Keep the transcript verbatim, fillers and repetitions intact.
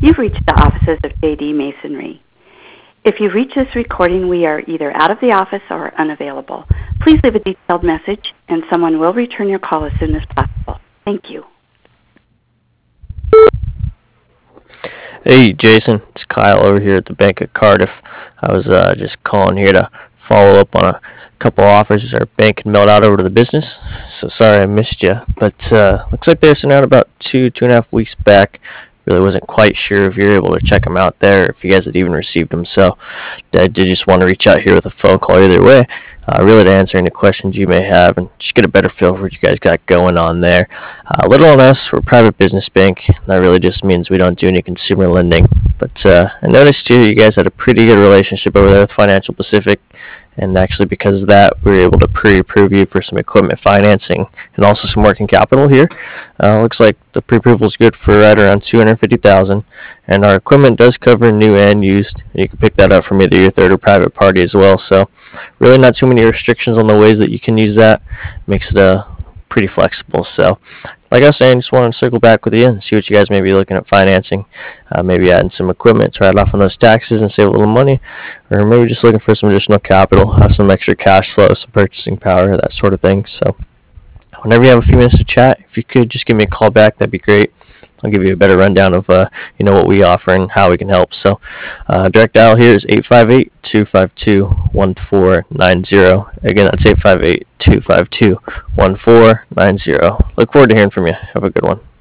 You've reached the offices of J D Masonry. If you reach this recording, we are either out of the office or unavailable. Please leave a detailed message, and someone will return your call as soon as possible. Thank you. Hey Jason, it's Kyle over here at the Bank of Cardiff. I was uh, just calling here to follow up on a couple offers our bank had mailed out over to the business. So sorry I missed you, but uh, looks like they were sent out about two, two and a half weeks back. Really wasn't quite sure if you were able to check them out there, if you guys had even received them. So I did just want to reach out here with a phone call either way, uh, really to answer any questions you may have and just get a better feel for what you guys got going on there. Uh, little on us, we're a private business bank. That really just means we don't do any consumer lending. But uh, I noticed too, you guys had a pretty good relationship over there with Financial Pacific. And actually, because of that, we were able to pre-approve you for some equipment financing and also some working capital here. Uh, looks like the pre-approval is good for right around two hundred fifty thousand dollars. And our equipment does cover new and used. And you can pick that up from either your third or private party as well. So really not too many restrictions on the ways that you can use that. Makes it uh, pretty flexible. So like I was saying, just wanted to circle back with you and see what you guys may be looking at financing. Uh, maybe adding some equipment to write off on those taxes and save a little money. Or maybe just looking for some additional capital, have some extra cash flow, some purchasing power, that sort of thing. So whenever you have a few minutes to chat, if you could just give me a call back, that'd be great. I'll give you a better rundown of uh, you know what we offer and how we can help. So uh, direct dial here is eight five eight, two five two, one four nine zero. Again, that's eight five eight, two five two, one four nine zero. Look forward to hearing from you. Have a good one.